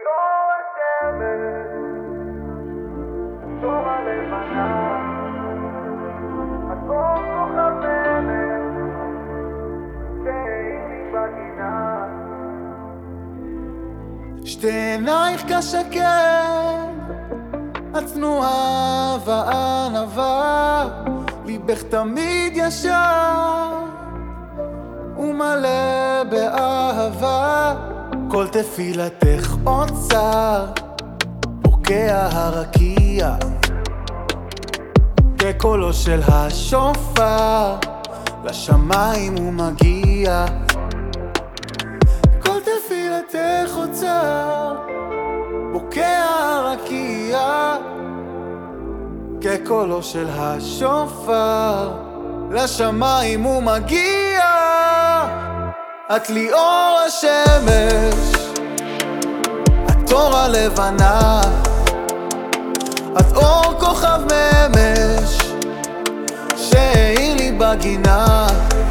אור השמש, אור הלבנה, את אור כוכב מלך, שהאיר לי בגינה. שתי עינייך כשקד, את צנועה וענווה, ליבך תמיד ישר ומלא באהבה. כל תפילתך אוצר, בוקע הרקיע, כקולו של השופר, לשמיים הוא מגיע. כל תפילתך אוצר, בוקע הרקיע, כקולו של השופר, לשמיים הוא מגיע. את לי אור השמש, את אור הלבנה, את אור כוכב ממש, שהאיר לי בגינה.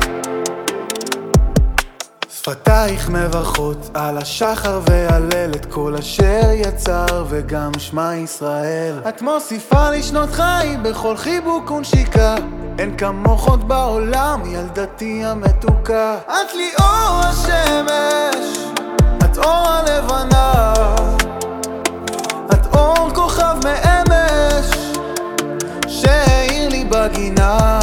שפתייך מברכות על השחר והלל את כל אשר יצר וגם שמע ישראל. את מוסיפה לי שנות חיים בכל חיבוק ונשיקה, אין כמוך עוד בעולם ילדתי המתוקה. את לי אור השמש, את אור הלבנה, את אור כוכב מאמש, שהאיר לי בגינה.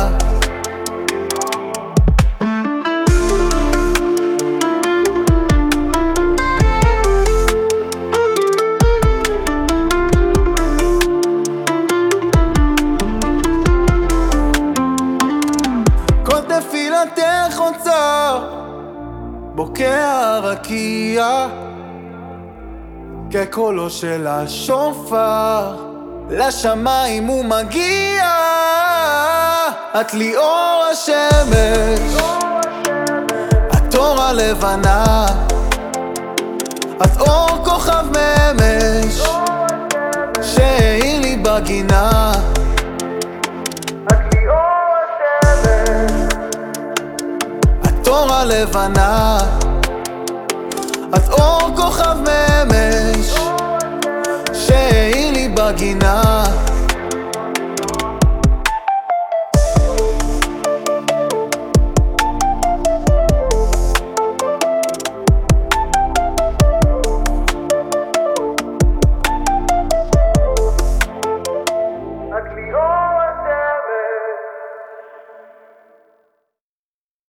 תפילתך אוצר, בוקע הרקיע, כקולו של השופר, לשמיים הוא מגיע. את לי אור השמש, את אור הלבנה, את אור כוכב ממש, שהאיר לי בגינה. אור הלבנה, את אור כוכב ממש, שהאיר לי בגינה.